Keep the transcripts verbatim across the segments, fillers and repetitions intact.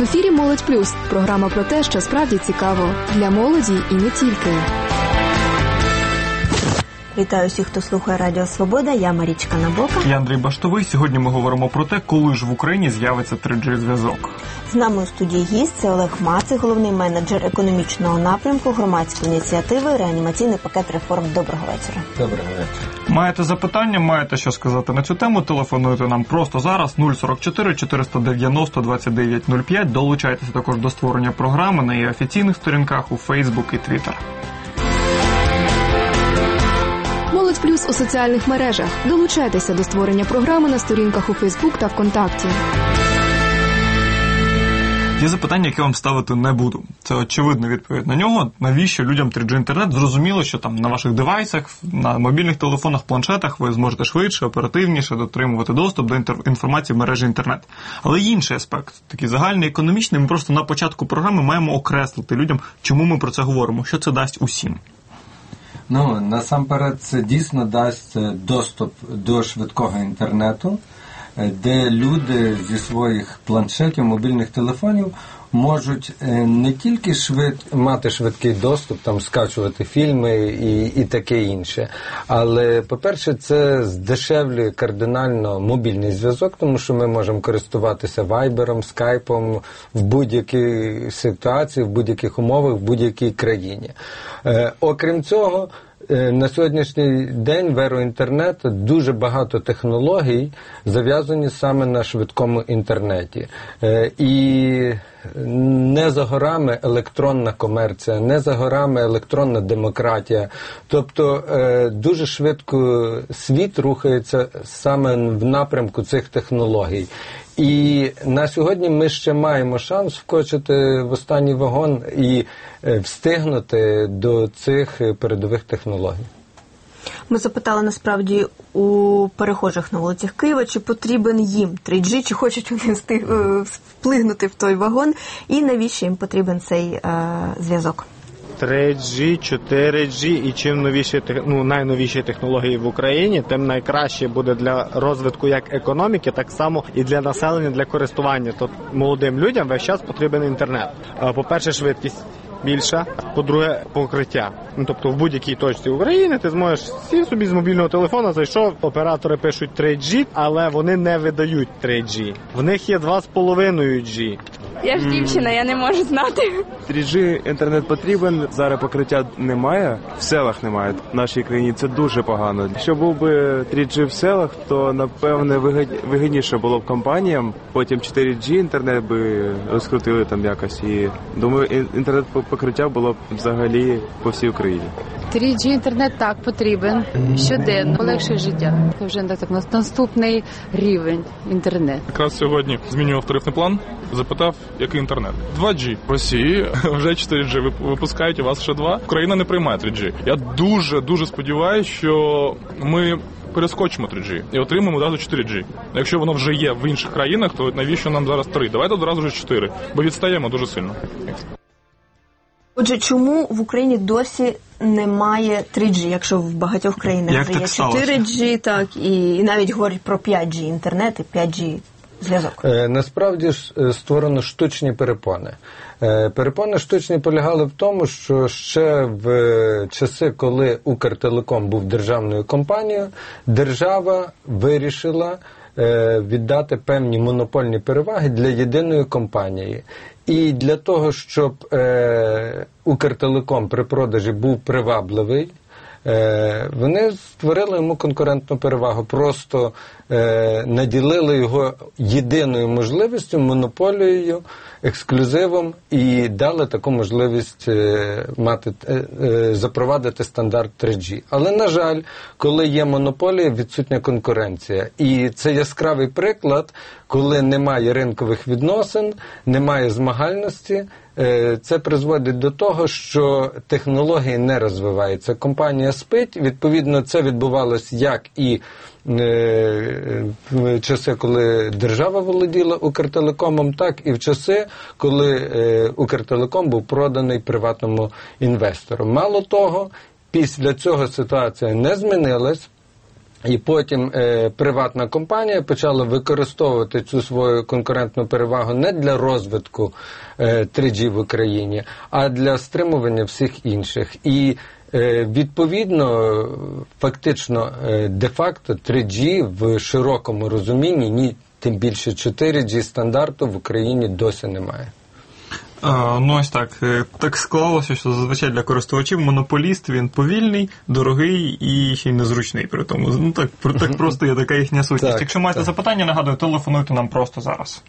В ефірі «Молодь Плюс» – програма про те, що справді цікаво для молоді і не тільки. Вітаю всіх, хто слухає Радіо Свобода. Я Марічка Набока. Я Андрій Баштовий. Сьогодні ми говоримо про те, коли ж в Україні з'явиться три джі зв'язок. З нами у студії гість – це Олег Мацик, головний менеджер економічного напрямку громадської ініціативи «Реанімаційний пакет реформ». Доброго вечора. Доброго вечора. Маєте запитання, маєте що сказати на цю тему, телефонуйте нам просто зараз нуль сорок чотири чотириста дев'яносто двадцять дев'ять нуль п'ять. Долучайтеся також до створення програми на її офіційних сторінках у Facebook і Twitter. «Молодь Плюс» у соціальних мережах. Долучайтеся до створення програми на сторінках у Фейсбук та ВКонтакті. Є запитання, які вам ставити не буду. Це очевидна відповідь на нього. Навіщо людям три джі інтернет? Зрозуміло, що там на ваших девайсах, на мобільних телефонах, планшетах ви зможете швидше, оперативніше дотримувати доступ до інформації в мережі інтернет. Але є інший аспект, такий загальний, економічний. Ми просто на початку програми маємо окреслити людям, чому ми про це говоримо, що це дасть усім. Ну, насамперед, це дійсно дасть доступ до швидкого інтернету, де люди зі своїх планшетів, мобільних телефонів можуть не тільки швид... мати швидкий доступ, там, скачувати фільми і, і таке інше, але, по-перше, це здешевлює кардинально мобільний зв'язок, тому що ми можемо користуватися вайбером, скайпом в будь-якій ситуації, в будь-яких умовах, в будь-якій країні. Е, окрім цього, на сьогоднішній день в еру інтернету дуже багато технологій зав'язані саме на швидкому інтернеті. І не за горами електронна комерція, не за горами електронна демократія. Тобто дуже швидко світ рухається саме в напрямку цих технологій. І на сьогодні ми ще маємо шанс вкочити в останній вагон і встигнути до цих передових технологій. Ми запитали, насправді, у перехожих на вулицях Києва, чи потрібен їм три джі, чи хочуть вони вплигнути в той вагон, і навіщо їм потрібен цей е, зв'язок. три джі, чотири джі і чим новіші, ну, найновіші технології в Україні, тим найкраще буде для розвитку як економіки, так само і для населення, для користування. Тобто молодим людям весь час потрібен інтернет. По-перше, швидкість більша, по-друге, покриття. Ну, тобто в будь-якій точці України ти зможеш сів собі з мобільного телефона, зайшов, оператори пишуть три джі, але вони не видають три джі. В них є два з половиною джі. Я ж дівчина, я не можу знати. три джі інтернет потрібен, зараз покриття немає, в селах немає. В нашій країні це дуже погано. Якщо був би три джі в селах, то, напевне, вигідніше було б компаніям. Потім чотири джі інтернет би розкрутили там якось. І, думаю, інтернет покриття було б взагалі по всій Україні. три джі інтернет так потрібен щоденно, полегшує життя. Це вже так наступний рівень інтернету. Якраз сьогодні змінював тарифний план, запитав, який інтернет. два джі. В Росії вже чотири джі випускають, у вас ще два. Україна не приймає три джі. Я дуже-дуже сподіваюся, що ми перескочимо три джі і отримаємо одразу чотири джі. Якщо воно вже є в інших країнах, то навіщо нам зараз три? Давайте одразу вже чотири, бо відстаємо дуже сильно. Отже, чому в Україні досі немає три джі, якщо в багатьох країнах Як вже є чотири джі, так, і навіть говорять про п'ять джі інтернет і п'ять джі зв'язок? Е, насправді ж створено штучні перепони. Е, перепони штучні полягали в тому, що ще в часи, коли Укртелеком був державною компанією, держава вирішила е, віддати певні монопольні переваги для єдиної компанії. І для того, щоб е, Укртелеком при продажі був привабливий, е, вони створили йому конкурентну перевагу, просто е, наділили його єдиною можливістю, монополією, ексклюзивом і дали таку можливість е, мати, е, е, запровадити стандарт три джі. Але, на жаль, коли є монополія, відсутня конкуренція. І це яскравий приклад, коли немає ринкових відносин, немає змагальності, е, це призводить до того, що технології не розвиваються. Компанія спить, відповідно, це відбувалося як і в часи, коли держава володіла Укртелекомом, так і в часи, коли Укртелеком був проданий приватному інвестору. Мало того, після цього ситуація не змінилась. І потім е, приватна компанія почала використовувати цю свою конкурентну перевагу не для розвитку е, три джі в Україні, а для стримування всіх інших. І е, відповідно, фактично, е, де-факто три джі в широкому розумінні, ні, тим більше чотири джі стандарту в Україні досі немає. А, ну ось так. Так склалося, що зазвичай для користувачів монополіст, він повільний, дорогий і ще й незручний при тому. Ну так, так просто є така їхня сутність. Так, Якщо маєте так. запитання, нагадую, телефонуйте нам просто зараз.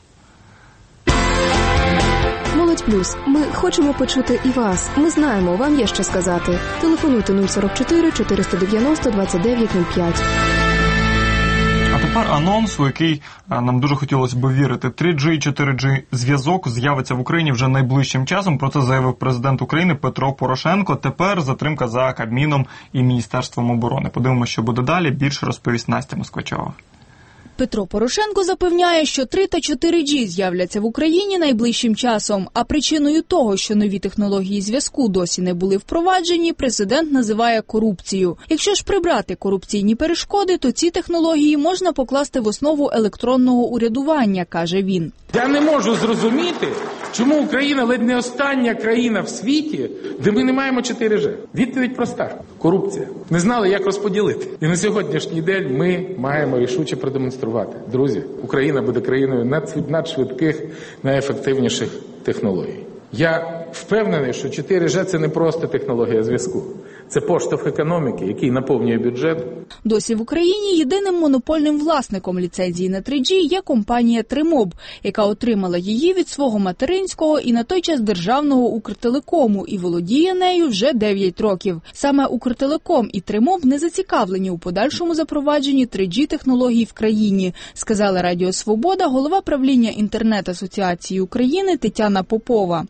Молодь Плюс. Ми хочемо почути і вас. Ми знаємо, вам є що сказати. Телефонуйте нуль сорок чотири чотириста дев'яносто двадцять дев'ять нуль п'ять. А тепер анонс, у який нам дуже хотілося б вірити. три джі і чотири джі зв'язок з'явиться в Україні вже найближчим часом. Про це заявив президент України Петро Порошенко. Тепер затримка за Кабміном і Міністерством оборони. Подивимося, що буде далі. Більше розповість Настя Москвачова. Петро Порошенко запевняє, що три та чотири джі з'являться в Україні найближчим часом. А причиною того, що нові технології зв'язку досі не були впроваджені, президент називає корупцію. Якщо ж прибрати корупційні перешкоди, то ці технології можна покласти в основу електронного урядування, каже він. Я не можу зрозуміти, чому Україна ледь не остання країна в світі, де ми не маємо чотири джі. Відповідь проста – корупція. Не знали, як розподілити. І на сьогоднішній день ми маємо рішуче продемонструвати. Друзі, Україна буде країною надшвидких, найефективніших технологій. Я впевнений, що чотири джі – це не просто технологія зв'язку. Це поштовх економіки, який наповнює бюджет. Досі в Україні єдиним монопольним власником ліцензії на три джі є компанія «Тримоб», яка отримала її від свого материнського і на той час державного «Укртелекому» і володіє нею вже дев'ять років. Саме «Укртелеком» і «Тримоб» не зацікавлені у подальшому запровадженні три джі технологій в країні, сказала Радіо Свобода голова правління інтернет-асоціації України Тетяна Попова.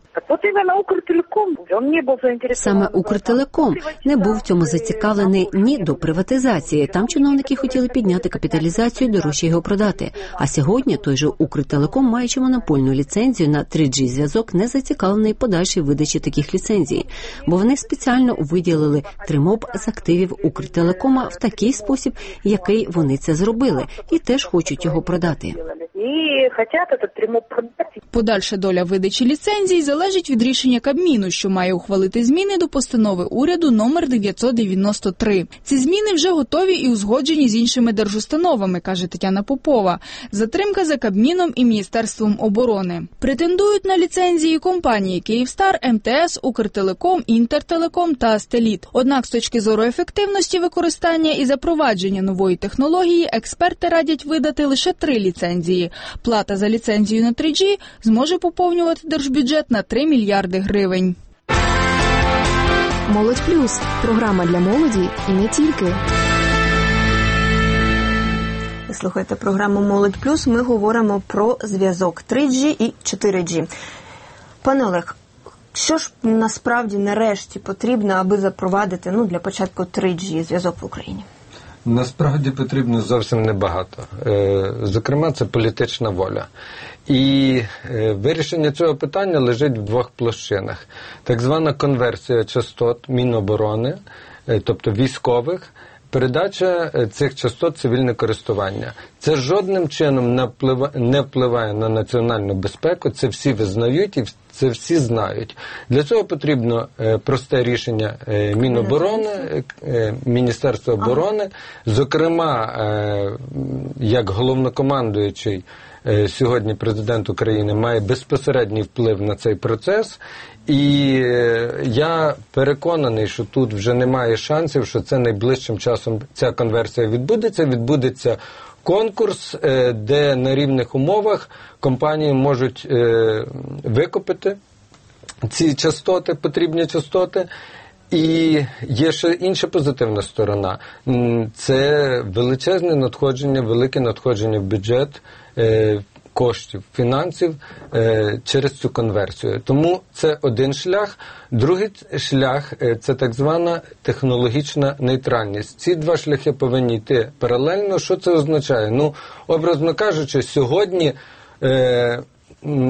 Саме «Укртелеком» не був в цьому зацікавлений ні до приватизації. Там чиновники хотіли підняти капіталізацію, дорожче його продати. А сьогодні той же «Укртелеком», маючи монопольну ліцензію на три джі зв'язок, не зацікавлений подальшій видачі таких ліцензій. Бо вони спеціально виділили «Тримоб» з активів «Укртелекома» в такий спосіб, який вони це зробили, і теж хочуть його продати. Подальша доля видачі ліцензій залежить від рішення Кабміну, що має ухвалити зміни до постанови уряду номер дев'ятсот дев'яносто три. Ці зміни вже готові і узгоджені з іншими держустановами, каже Тетяна Попова. Затримка за Кабміном і Міністерством оборони. Претендують на ліцензії компанії «Київстар», ем те ес, «Укртелеком», «Інтертелеком» та «Астеліт». Однак з точки зору ефективності використання і запровадження нової технології експерти радять видати лише три ліцензії. Плата за ліцензію на три джі зможе поповнювати держбюджет на три мільярди гривень. Молодь Плюс. Програма для молоді і не тільки. Ви слухаєте програму «Молодь Плюс». Ми говоримо про зв'язок три джі і чотири джі. Пане Олег, що ж насправді нарешті потрібно, аби запровадити, ну, для початку три джі зв'язок в Україні? Насправді потрібно зовсім небагато. Зокрема, це політична воля. І вирішення цього питання лежить в двох площинах. Так звана конверсія частот Міноборони, тобто військових, передача цих частот цивільне користування. Це жодним чином не впливає на національну безпеку, це всі визнають і це всі знають. Для цього потрібно просте рішення Міноборони, Міністерства оборони. Зокрема, як головнокомандуючий сьогодні президент України має безпосередній вплив на цей процес. І я переконаний, що тут вже немає шансів, що це найближчим часом ця конверсія відбудеться. Відбудеться конкурс, де на рівних умовах компанії можуть викупити ці частоти, потрібні частоти. І є ще інша позитивна сторона. Це величезне надходження, велике надходження в бюджет коштів, фінансів е, через цю конверсію. Тому це один шлях. Другий шлях е, – це так звана технологічна нейтральність. Ці два шляхи повинні йти паралельно. Що це означає? Ну, образно кажучи, сьогодні е,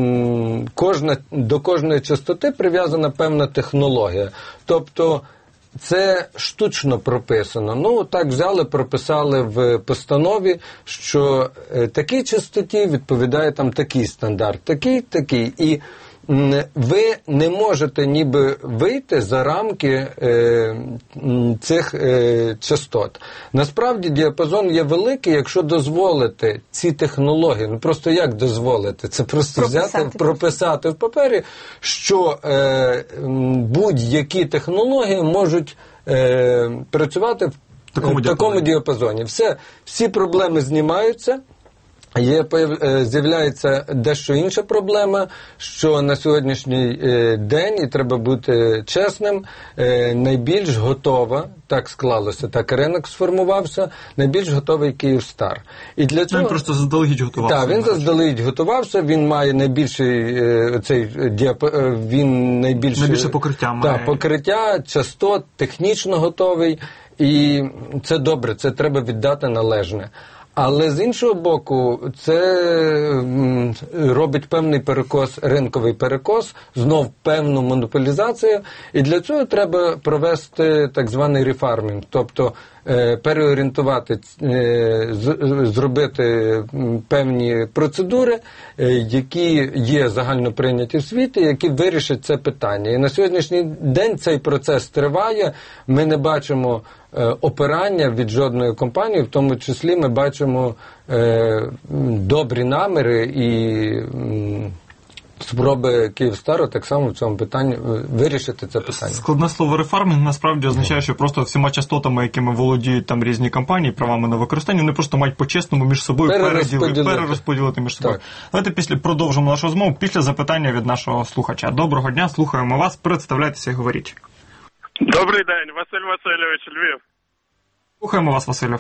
м, кожна, до кожної частоти прив'язана певна технологія. Тобто це штучно прописано. Ну, так взяли, прописали в постанові, що такій частоті відповідає там такий стандарт, такий, такий. І ви не можете ніби вийти за рамки е, цих е, частот. Насправді діапазон є великий, якщо дозволити ці технології, ну просто як дозволити? Це просто прописати. взяти, прописати в папері, що е, будь-які технології можуть е, працювати в такому, в такому діапазоні. Все, всі проблеми знімаються. Є, з'являється дещо інша проблема, що на сьогоднішній день, і треба бути чесним, найбільш готова, так склалося, так ринок сформувався, найбільш готовий Київстар. І для цього... Він просто заздалегідь готувався. Так, він заздалегідь готувався, він має найбільший, цей, діап... він найбільше... Найбільше покриття має. Так, покриття, частот, технічно готовий, і це добре, це треба віддати належне. Але з іншого боку, це робить певний перекос, ринковий перекос, знов певну монополізацію, і для цього треба провести так званий рефармінг, тобто е, переорієнтувати, е, з, зробити певні процедури, е, які є загально прийняті в світі, які вирішать це питання. І на сьогоднішній день цей процес триває, ми не бачимо опирання від жодної компанії, в тому числі ми бачимо е, добрі наміри і м, спроби Київстару так само в цьому питанні вирішити це питання. Складне слово рефармінг насправді означає, що просто всіма частотами, якими володіють там різні компанії, правами на використання, вони просто мають по-чесному між собою перерозподілити, перерозподілити між собою. Так. Давайте після продовжимо нашу розмову після запитання від нашого слухача. Доброго дня, слухаємо вас, представляйтеся і говоріть. Добрий день, Василь Васильович, Львів. Слухаємо вас, Василю.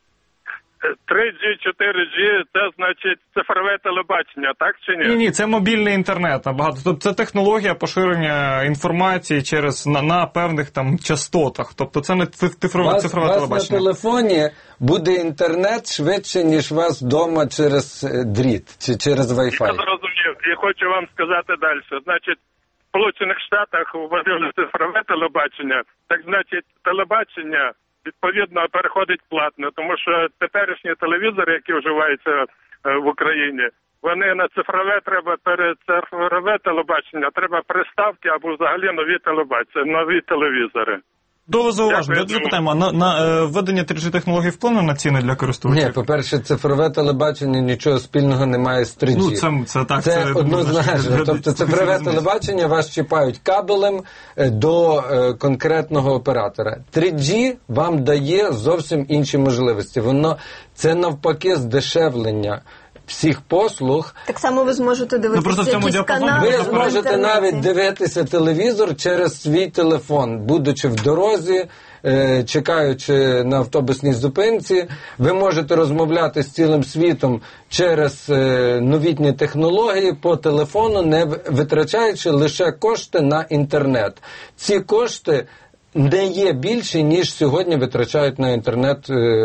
три джі, чотири джі – це, значить, цифрове телебачення, так чи ні? Ні, ні, це мобільний інтернет. Набагато. Тобто це технологія поширення інформації через, на, на певних там частотах. Тобто це не цифрове, вас, цифрове вас телебачення. На телефоні буде інтернет швидше, ніж вас вдома через дріт чи через Wi-Fi. Я зрозумів. І хочу вам сказати далі. Значить, в Сполучених Штатах вводили цифрове телебачення, так значить, телебачення відповідно переходить платно, тому що теперішні телевізори, які вживаються в Україні, вони на цифрове треба перед цифрове телебачення, треба приставки або взагалі нові телебачення, нові телевізори. Довго зауваження. Давайте запитаємо, на, на введення три джі технологій вплине на ціни для користувачів? Ні, по-перше, цифрове телебачення нічого спільного не має з три джі. Ну, це, це так. Це, це однозначно. Тобто цифрове телебачення вас чіпають кабелем до е, конкретного оператора. три джі вам дає зовсім інші можливості. Воно, це навпаки здешевлення всіх послуг. Так само ви зможете дивитися ну, якісь канали. Ви зможете навіть дивитися телевізор через свій телефон, будучи в дорозі, е, чекаючи на автобусній зупинці. Ви можете розмовляти з цілим світом через е, новітні технології по телефону, не витрачаючи лише кошти на інтернет. Ці кошти не є більше, ніж сьогодні витрачають на інтернет,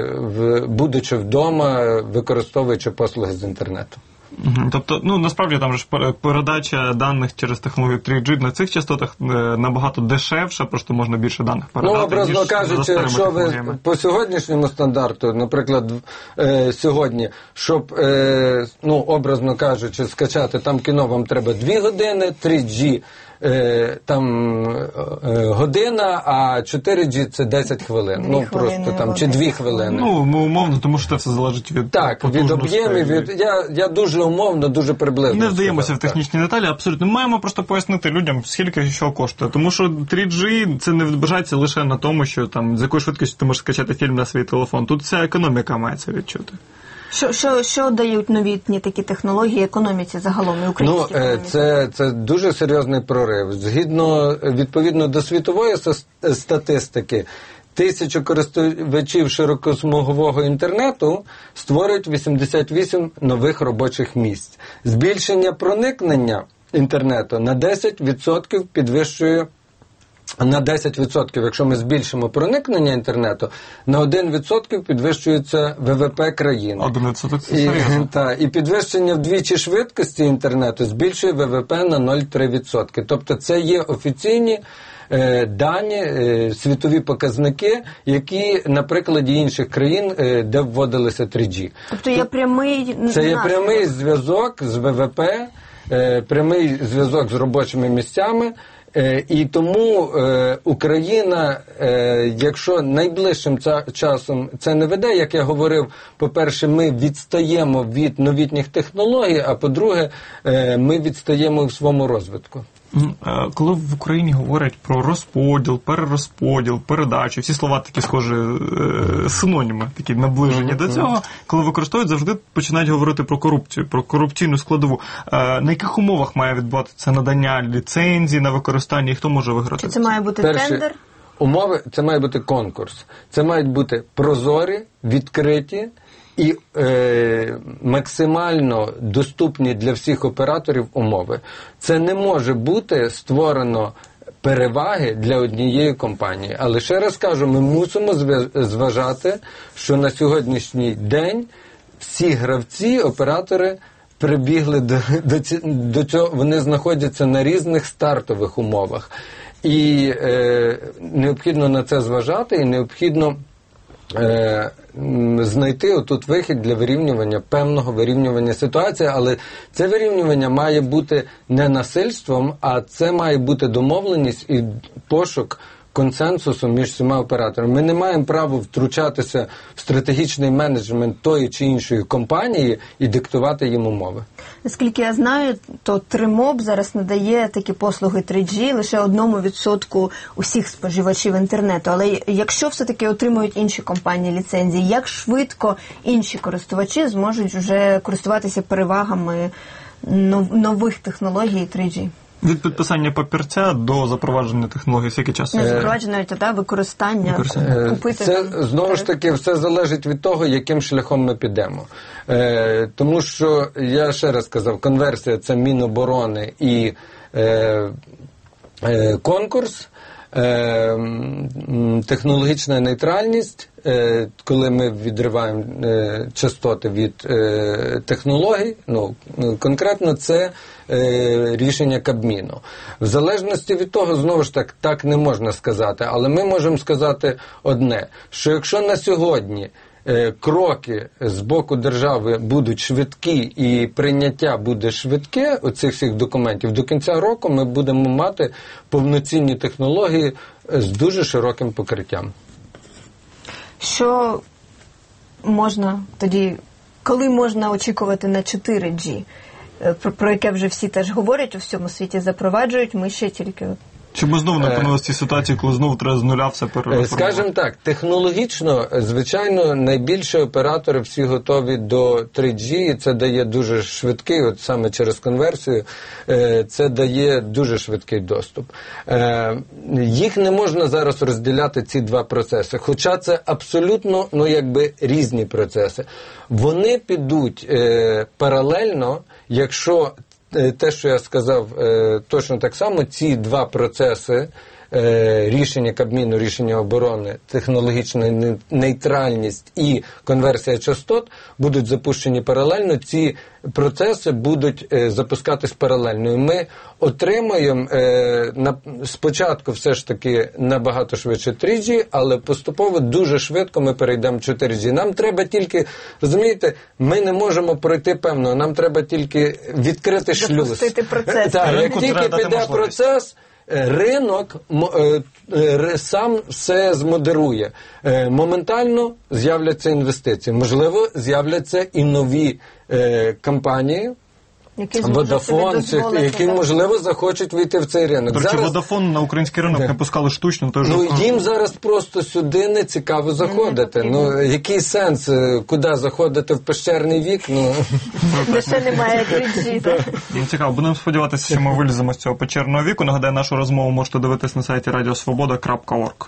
будучи вдома, використовуючи послуги з інтернету. Угу. Тобто, ну, насправді там ж передача даних через технологію три джі на цих частотах набагато дешевше, просто можна більше даних передати. Ну, образно кажучи, якщо ви по сьогоднішньому стандарту, наприклад, е, сьогодні, щоб, е, ну, образно кажучи, скачати там кіно, вам треба дві години, три джі Е, там е, година, а чотири джі це десять хвилин. Ну, просто там, чи дві хвилини. Ну, умовно, тому що це все залежить від так, від об'ємів. Від, я, я дуже умовно, дуже приблизно. Не вдаємося в технічні так. деталі, абсолютно. Ми маємо просто пояснити людям, скільки що коштує. Тому що три джі це не відображається лише на тому, що там з якою швидкістю ти можеш скачати фільм на свій телефон. Тут вся економіка має це відчути. Що, що, що дають новітні такі технології економіці загалом і українській економіці? Ну, це, це дуже серйозний прорив. Згідно, відповідно до світової статистики, тисячу користувачів широкосмугового інтернету створюють вісімдесят вісім нових робочих місць. Збільшення проникнення інтернету на десять відсотків підвищує на десять відсотків, якщо ми збільшимо проникнення інтернету, на один відсоток підвищується ВВП країни. один відсоток це і, серйозно. та, і підвищення вдвічі швидкості інтернету збільшує ВВП на нуль цілих три відсотки. Тобто це є офіційні е, дані, е, світові показники, які на прикладі інших країн, е, де вводилися три джі. Тобто є прямий Це є наслідок. прямий зв'язок з ВВП, е, прямий зв'язок з робочими місцями. Е, і тому е, Україна, е, якщо найближчим ця, часом це не веде, як я говорив, по-перше, ми відстаємо від новітніх технологій, а по-друге, е, ми відстаємо в своєму розвитку. Коли в Україні говорять про розподіл, перерозподіл, передачу, всі слова такі схожі, синоніми, такі наближені до цього, коли використовують, завжди починають говорити про корупцію, про корупційну складову. На яких умовах має відбуватися це надання ліцензій на використання і хто може виграти? Чи це має бути Перші тендер? Умови, це має бути конкурс. Це мають бути прозорі, відкриті і е, максимально доступні для всіх операторів умови. Це не може бути створено переваги для однієї компанії. Але ще раз кажу, ми мусимо зважати, що на сьогоднішній день всі гравці, оператори прибігли до, до, до цього, вони знаходяться на різних стартових умовах. І е, необхідно на це зважати, і необхідно е, знайти отут вихід для вирівнювання, певного вирівнювання ситуації, але це вирівнювання має бути не насильством, а це має бути домовленість і пошук консенсусу між всіма операторами. Ми не маємо права втручатися в стратегічний менеджмент тої чи іншої компанії і диктувати їм умови. Наскільки я знаю, то Тримоб зараз надає такі послуги три джі лише одному відсотку усіх споживачів інтернету. Але якщо все-таки отримують інші компанії ліцензії, як швидко інші користувачі зможуть вже користуватися перевагами нових технологій три джі? Від підписання папірця до запровадження технологій, скільки часу? Не запровадження, та використання, використання. купити. Це, там, знову ж таки, все залежить від того, яким шляхом ми підемо. Е, тому що, я ще раз сказав, конверсія – це Міноборони і е, е, конкурс, е, технологічна нейтральність, е, коли ми відриваємо е, частоти від е, технологій, ну, конкретно це е, рішення Кабміну. В залежності від того, знову ж так, так не можна сказати, але ми можемо сказати одне, що якщо на сьогодні е, кроки з боку держави будуть швидкі і прийняття буде швидке оцих всіх документів, до кінця року ми будемо мати повноцінні технології з дуже широким покриттям. Що можна тоді, коли можна очікувати на чотири джі, про, про яке вже всі теж говорять, у всьому світі запроваджують, ми ще тільки... Чи ми знову не опинилися в цій ситуації, коли знову треба з нуля все переформувати? Скажімо так, технологічно, звичайно, найбільше оператори всі готові до три джі, і це дає дуже швидкий, от саме через конверсію, це дає дуже швидкий доступ. Їх не можна зараз розділяти, ці два процеси, хоча це абсолютно, ну, якби різні процеси. Вони підуть паралельно, якщо те, що я сказав, точно так само, ці два процеси, рішення Кабміну, рішення оборони, технологічна нейтральність і конверсія частот будуть запущені паралельно, ці процеси будуть запускатись паралельно. І ми отримаємо спочатку все ж таки набагато швидше три джі, але поступово дуже швидко ми перейдемо в чотири джі. Нам треба тільки, розумієте, ми не можемо пройти певно, нам треба тільки відкрити шлюз. Запустити процес. Так, як тільки піде процес, ринок сам все змодерує. Моментально з'являться інвестиції. Можливо, з'являться і нові компанії, Vodafone, які, можливо, захочуть вийти в цей ринок. До речі, зараз... Vodafone на український ринок не пускали штучно. Тож... Ну, їм зараз просто сюди не цікаво заходити. Ну, який сенс, куди заходити в пещерний вік? Ну... Де ще немає три джі. Ну, цікаво, будемо сподіватися, що ми виліземо з цього печерного віку. Нагадаю, нашу розмову можете дивитись на сайті радіо свобода крапка орг.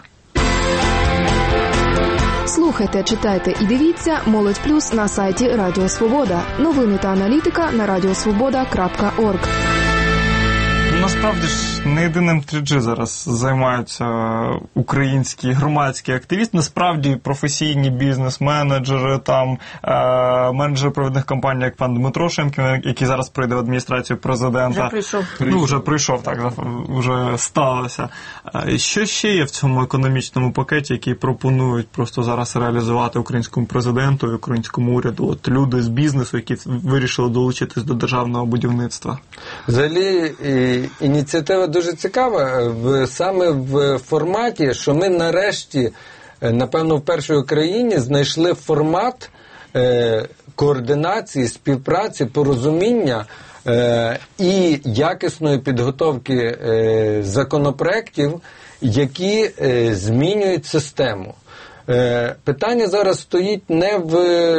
Слухайте, читайте і дивіться «Молодь Плюс» на сайті Радіо Свобода. Новини та аналітика на радіосвобода крапка орг. насправді ж не єдиним три джі зараз займаються українські громадські активісти. Насправді професійні бізнес-менеджери, там е- менеджери провідних компаній, як пан Дмитро Шимкін, який зараз прийде в адміністрацію президента. Вже прийшов. Ну, вже прийшов, так, вже сталося. Що ще є в цьому економічному пакеті, який пропонують просто зараз реалізувати українському президенту і українському уряду? От люди з бізнесу, які вирішили долучитись до державного будівництва. Взагалі, ініціатива дуже цікава в, саме в форматі, що ми нарешті, напевно, вперше в Україні знайшли формат е, координації, співпраці, порозуміння е, і якісної підготовки е, законопроєктів, які е, змінюють систему. Питання зараз стоїть не в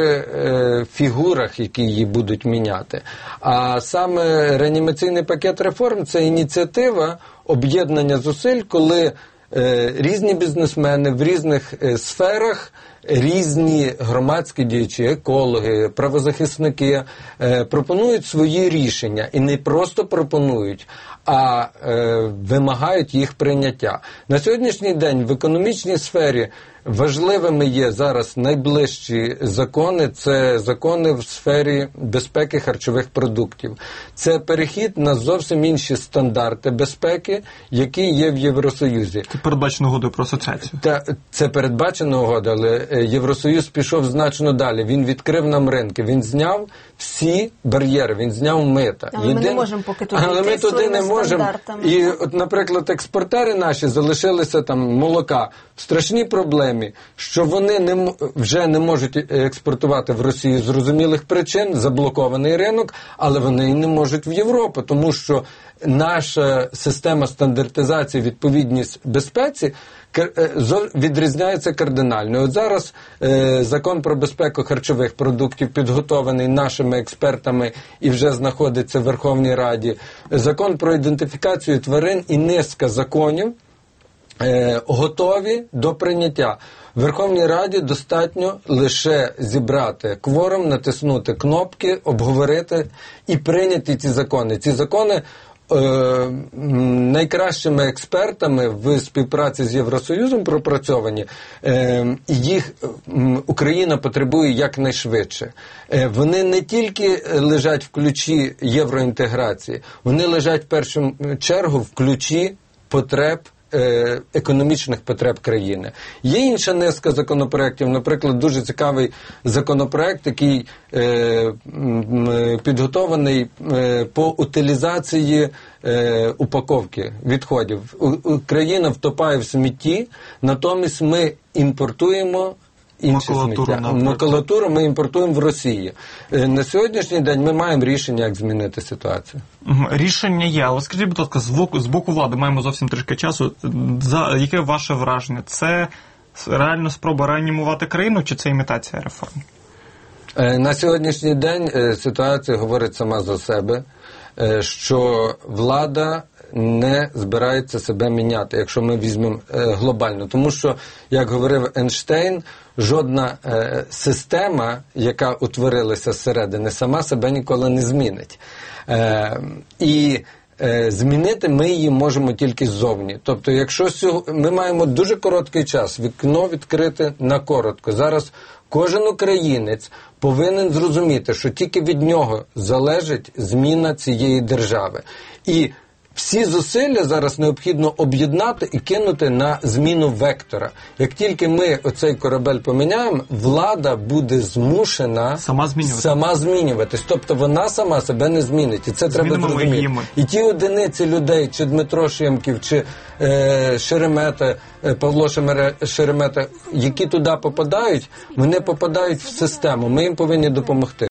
е, фігурах, які її будуть міняти, а саме реанімаційний пакет реформ – це ініціатива об'єднання зусиль, коли е, різні бізнесмени в різних е, сферах, різні громадські діячі, екологи, правозахисники е, пропонують свої рішення. І не просто пропонують, а е, вимагають їх прийняття. На сьогоднішній день в економічній сфері важливими є зараз найближчі закони, це закони в сфері безпеки харчових продуктів. Це перехід на зовсім інші стандарти безпеки, які є в Євросоюзі. Це передбачено угодою про асоціацію. Та, це передбачено угода, але Євросоюз пішов значно далі. Він відкрив нам ринки, він зняв всі бар'єри, він зняв мита. Але Єдин... ми не можемо поки туди Але ми туди не можемо. І, от, наприклад, експортери наші залишилися там молока в страшній проблемі, що вони не, вже не можуть експортувати в Росію з зрозумілих причин, заблокований ринок, але вони і не можуть в Європу, тому що наша система стандартизації, відповідність безпеці відрізняється кардинально. От зараз е, закон про безпеку харчових продуктів підготований нашими експертами і вже знаходиться в Верховній Раді. Закон про ідентифікацію тварин і низка законів е, готові до прийняття. В Верховній Раді достатньо лише зібрати кворум, натиснути кнопки, обговорити і прийняти ці закони. Ці закони Е, найкращими експертами в співпраці з Євросоюзом пропрацьовані, е, їх Україна потребує якнайшвидше. Е, вони не тільки лежать в ключі євроінтеграції, вони лежать в першу чергу в ключі потреб економічних потреб країни. Є інша низка законопроєктів, наприклад, дуже цікавий законопроєкт, який е, підготований е, по утилізації е, упаковки відходів. Україна втопає в смітті, натомість ми імпортуємо інше сміття. Макулатуру ми імпортуємо в Росії. На сьогоднішній день ми маємо рішення, як змінити ситуацію. Рішення є, але скажіть, будь ласка, з боку, з боку влади маємо зовсім трішки часу. За, яке ваше враження? Це реально спроба реанімувати країну, чи це імітація реформ? На сьогоднішній день ситуація говорить сама за себе, що влада не збирається себе міняти, якщо ми візьмемо глобально. Тому що, як говорив Ейнштейн, жодна е, система, яка утворилася зсередини, сама себе ніколи не змінить. Е, і е, змінити ми її можемо тільки ззовні. Тобто, якщо сьогодні, ми маємо дуже короткий час, вікно відкрите на коротко. Зараз кожен українець повинен зрозуміти, що тільки від нього залежить зміна цієї держави. І всі зусилля зараз необхідно об'єднати і кинути на зміну вектора. Як тільки ми оцей корабель поміняємо, влада буде змушена сама змінюватись. Сама змінюватись. Тобто вона сама себе не змінить. І це Змінимо треба зрозуміти. І ті одиниці людей, чи Дмитро Шимків, чи е, Шеремета, е, Павло Шеремета, які туди попадають, вони попадають в систему. Ми їм повинні допомогти.